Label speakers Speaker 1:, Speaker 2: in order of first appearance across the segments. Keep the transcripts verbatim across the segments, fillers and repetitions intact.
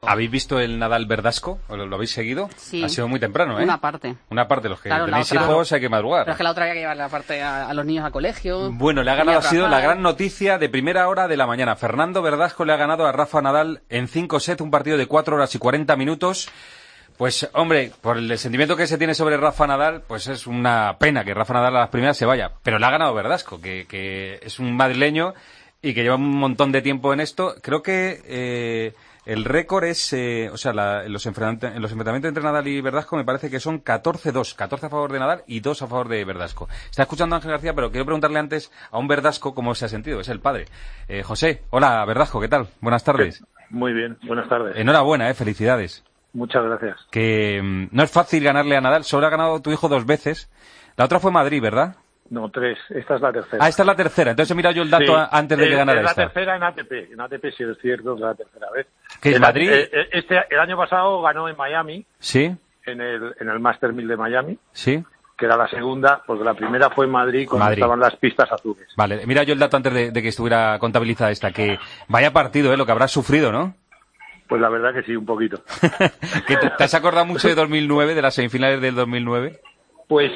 Speaker 1: ¿Habéis visto el Nadal Verdasco? ¿Lo, lo habéis seguido?
Speaker 2: Sí.
Speaker 1: Ha sido muy temprano, ¿eh?
Speaker 2: Una parte.
Speaker 1: Una parte, los que
Speaker 2: Claro,
Speaker 1: tenéis
Speaker 2: otra,
Speaker 1: hijos hay que madrugar.
Speaker 2: Pero es que la otra había que llevar la parte a, a los niños al colegio.
Speaker 1: Bueno, le ha ganado, ha sido la gran noticia de primera hora de la mañana. Fernando Verdasco le ha ganado a Rafa Nadal en cinco sets, un partido de cuatro horas y cuarenta minutos. Pues, hombre, por el sentimiento que se tiene sobre Rafa Nadal, pues es una pena que Rafa Nadal a las primeras se vaya. Pero le ha ganado Verdasco, que, que es un madrileño y que lleva un montón de tiempo en esto. Creo que eh, el récord es, eh, o sea, la, en, los enfrentamientos, en los enfrentamientos entre Nadal y Verdasco me parece que son catorce dos. catorce a favor de Nadal y dos a favor de Verdasco. Está escuchando a Ángel García, pero quiero preguntarle antes a un Verdasco cómo se ha sentido. Es el padre. Eh, José, hola Verdasco, ¿qué tal? Buenas tardes.
Speaker 3: Muy bien, buenas tardes.
Speaker 1: Enhorabuena, eh, felicidades.
Speaker 3: Muchas gracias.
Speaker 1: Que mmm, no es fácil ganarle a Nadal, solo ha ganado tu hijo dos veces. La otra fue Madrid, ¿verdad?
Speaker 3: No, tres. Esta es la tercera.
Speaker 1: Ah, esta es la tercera. Entonces he mirado yo el dato
Speaker 3: sí,
Speaker 1: antes de
Speaker 3: es,
Speaker 1: que ganara
Speaker 3: es la
Speaker 1: esta.
Speaker 3: tercera en A T P. En A T P sí es cierto, es la tercera vez.
Speaker 1: ¿Qué es
Speaker 3: el,
Speaker 1: Madrid?
Speaker 3: Eh, este, el año pasado ganó en Miami.
Speaker 1: Sí.
Speaker 3: En el, en el Master mil de Miami.
Speaker 1: Sí.
Speaker 3: Que era la segunda, porque la primera fue en Madrid cuando
Speaker 1: Madrid.
Speaker 3: estaban las pistas azules.
Speaker 1: Vale, mira yo el dato antes de, de que estuviera contabilizada esta, que vaya partido, ¿eh? Lo que habrás sufrido, ¿no?
Speaker 3: Pues la verdad que sí, un poquito.
Speaker 1: ¿Que te, ¿Te has acordado mucho de dos mil nueve, de las semifinales del dos mil nueve?
Speaker 3: Pues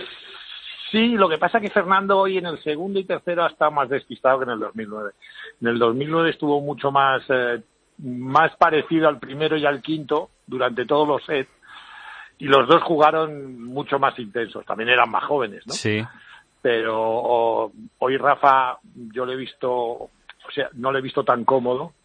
Speaker 3: sí, lo que pasa es que Fernando hoy en el segundo y tercero ha estado más despistado que en el dos mil nueve. En el dos mil nueve estuvo mucho más, eh, más parecido al primero y al quinto durante todos los sets. Y los dos jugaron mucho más intensos. También eran más jóvenes, ¿no?
Speaker 1: Sí.
Speaker 3: Pero oh, hoy Rafa, yo le he visto, o sea, no le he visto tan cómodo.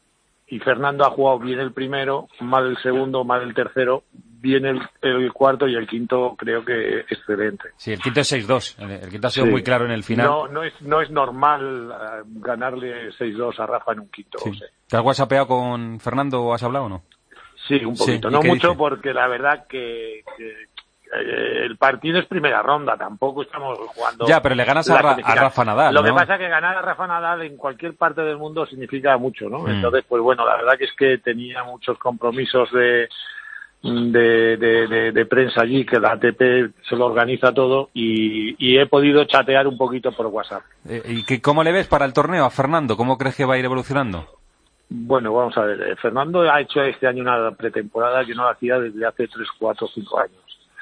Speaker 3: Y Fernando ha jugado bien el primero, mal el segundo, mal el tercero, bien el, el cuarto y el quinto creo que excelente.
Speaker 1: Sí, el quinto es seis dos. El quinto ha sido
Speaker 3: sí.
Speaker 1: muy claro en el final.
Speaker 3: No, no es, no es normal uh, ganarle seis dos a Rafa en un quinto.
Speaker 1: Sí.
Speaker 3: O sea.
Speaker 1: ¿Te has whatsappeado con Fernando o has hablado o no?
Speaker 3: Sí, un poquito.
Speaker 1: Sí.
Speaker 3: No mucho
Speaker 1: dice?
Speaker 3: porque la verdad que, que eh, el partido es primera ronda. Tampoco estamos jugando...
Speaker 1: Ya, pero le ganas a, Ra a Rafa Nadal,
Speaker 3: Lo
Speaker 1: ¿no?
Speaker 3: que pasa es que ganar a Rafa Nadal en cualquier parte del mundo significa mucho, ¿no?
Speaker 1: Mm.
Speaker 3: Entonces, pues bueno, la verdad que es que tenía muchos compromisos de... De, de, de, de prensa allí, que la A T P se lo organiza todo y, y he podido chatear un poquito por WhatsApp.
Speaker 1: Eh, ¿Y que, cómo le ves para el torneo a Fernando? ¿Cómo crees que va a ir evolucionando?
Speaker 3: Bueno, vamos a ver. Fernando ha hecho este año una pretemporada que no la hacía desde hace tres, cuatro, cinco años.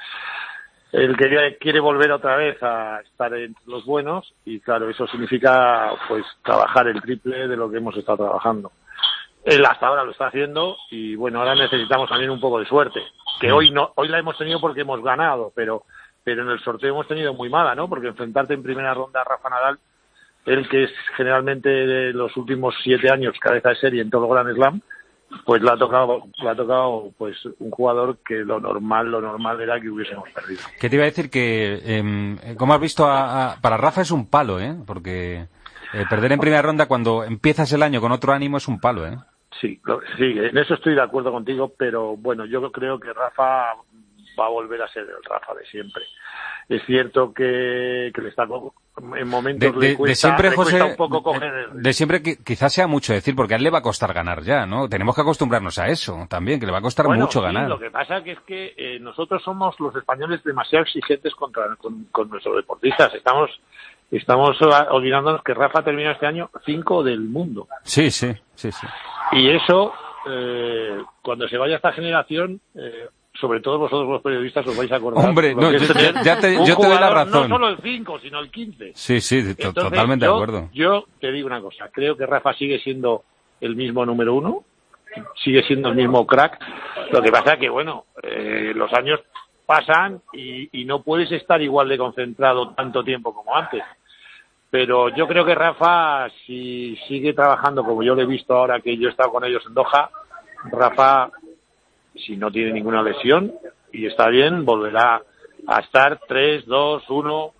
Speaker 3: Él quiere, quiere volver otra vez a estar entre los buenos y claro, eso significa pues trabajar el triple de lo que hemos estado trabajando. Él hasta ahora lo está haciendo y bueno, ahora necesitamos también un poco de suerte, que hoy no, hoy la hemos tenido porque hemos ganado, pero pero en el sorteo hemos tenido muy mala, ¿no? Porque enfrentarte en primera ronda a Rafa Nadal, él que es generalmente de los últimos siete años cabeza de serie en todo Grand Slam, pues le ha tocado, le ha tocado pues un jugador que lo normal, lo normal era que hubiésemos perdido.
Speaker 1: ¿Qué te iba a decir? Que, eh, como has visto, a, a, para Rafa es un palo, ¿eh? Porque eh, perder en primera ronda cuando empiezas el año con otro ánimo es un palo, ¿eh?
Speaker 3: Sí, lo, sí, en eso estoy de acuerdo contigo, pero bueno, yo creo que Rafa va a volver a ser el Rafa de siempre. Es cierto que, que le está en momentos
Speaker 1: de, de,
Speaker 3: le cuesta,
Speaker 1: de siempre,
Speaker 3: le
Speaker 1: José,
Speaker 3: cuesta un poco coger el...
Speaker 1: de siempre que, quizás sea mucho decir, porque a él le va a costar ganar ya, ¿no? Tenemos que acostumbrarnos a eso también, que le va a costar
Speaker 3: bueno,
Speaker 1: mucho
Speaker 3: sí,
Speaker 1: ganar.
Speaker 3: Lo que pasa que es que eh, nosotros somos los españoles demasiado exigentes contra, con, con nuestros deportistas. Estamos estamos olvidándonos que Rafa terminó este año cinco del mundo.
Speaker 1: Sí, sí, sí, sí.
Speaker 3: Y eso, eh, cuando se vaya esta generación... Eh, sobre todo vosotros los periodistas os vais a acordar.
Speaker 1: Hombre, no, yo, ya, ya te, yo te doy la razón.
Speaker 3: No solo el cinco, sino el quince.
Speaker 1: Sí, sí,
Speaker 3: Entonces,
Speaker 1: totalmente
Speaker 3: yo,
Speaker 1: de acuerdo.
Speaker 3: Yo te digo una cosa, creo que Rafa sigue siendo el mismo número uno, sigue siendo el mismo crack. Lo que pasa que, bueno, eh, los años pasan y, y no puedes estar igual de concentrado tanto tiempo como antes. Pero yo creo que Rafa, si sigue trabajando como yo lo he visto ahora que yo he estado con ellos en Doha, Rafa... si no tiene ninguna lesión y está bien, volverá a estar tres, dos, uno,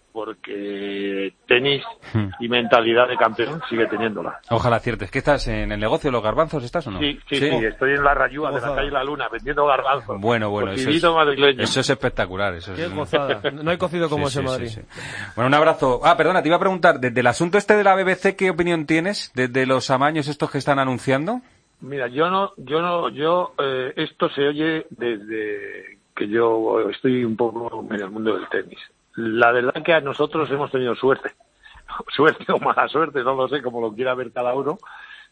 Speaker 3: porque tenis y mentalidad de campeón sigue teniéndola.
Speaker 1: Ojalá aciertes. ¿Qué estás en el negocio de los garbanzos? ¿Estás o no?
Speaker 3: Sí, sí, sí, sí estoy en la rayúa de la calle La Luna vendiendo garbanzos.
Speaker 1: Bueno, bueno, eso es, eso es espectacular. Eso
Speaker 4: Qué
Speaker 1: es...
Speaker 4: gozada. No hay cocido como
Speaker 1: sí,
Speaker 4: ese
Speaker 1: sí,
Speaker 4: Madrid.
Speaker 1: Sí, sí. Bueno, un abrazo. Ah, perdona, te iba a preguntar, desde el asunto este de la B B C, ¿qué opinión tienes desde los amaños estos que están anunciando?
Speaker 3: Mira, yo no, yo no, yo, eh, esto se oye desde que yo estoy un poco en el mundo del tenis. La verdad que a nosotros hemos tenido suerte, suerte o mala suerte, no lo sé, como lo quiera ver cada uno,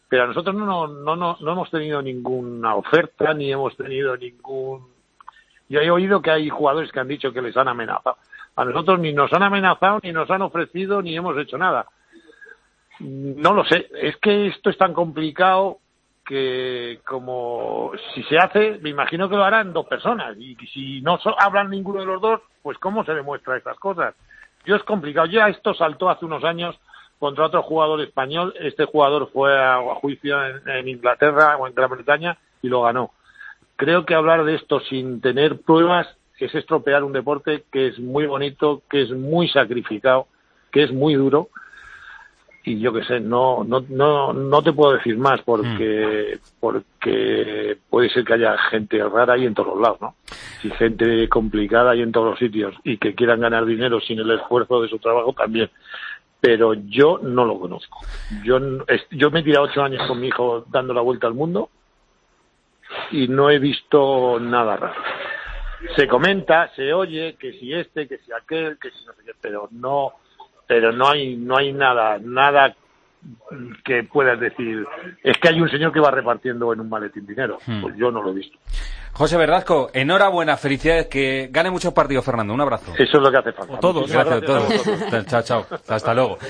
Speaker 3: pero nosotros no, no, no, no, no hemos tenido ninguna oferta, ni hemos tenido ningún... Yo he oído que hay jugadores que han dicho que les han amenazado. A nosotros ni nos han amenazado, ni nos han ofrecido, ni hemos hecho nada. No lo sé, es que esto es tan complicado que como si se hace, me imagino que lo harán dos personas, y si no so, hablan ninguno de los dos, pues ¿cómo se demuestra estas cosas? Yo es complicado, ya esto saltó hace unos años contra otro jugador español, este jugador fue a, a juicio en, en Inglaterra o en Gran Bretaña y lo ganó. Creo que hablar de esto sin tener pruebas es estropear un deporte que es muy bonito, que es muy sacrificado, que es muy duro. Y yo qué sé, no, no, no, no te puedo decir más porque, mm. porque puede ser que haya gente rara ahí en todos los lados, ¿no? Y gente complicada ahí en todos los sitios y que quieran ganar dinero sin el esfuerzo de su trabajo también. Pero yo no lo conozco. Yo, yo me he tirado ocho años con mi hijo dando la vuelta al mundo y no he visto nada raro. Se comenta, se oye que si este, que si aquel, que si no sé qué, pero no... pero no hay no hay nada nada que puedas decir es que hay un señor que va repartiendo en un maletín dinero. Hmm. Pues yo no lo he visto.
Speaker 1: José Verdasco, enhorabuena, felicidades, que gane muchos partidos, Fernando, un abrazo.
Speaker 3: Eso es lo que hace falta.
Speaker 1: Todos. Gracias, gracias a todos. Chao, chao, hasta luego.